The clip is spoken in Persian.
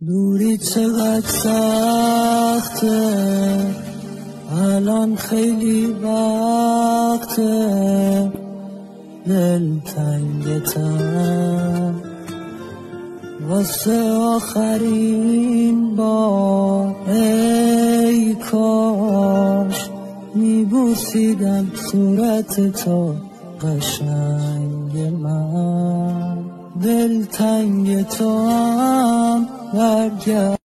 دوری چقدر سخته، الان خیلی وقته، دلتنگتم واسه آخرین بار. ای کاش میبوسیدم صورت تو قشنگ من، دلتنگ تو هم برگرد.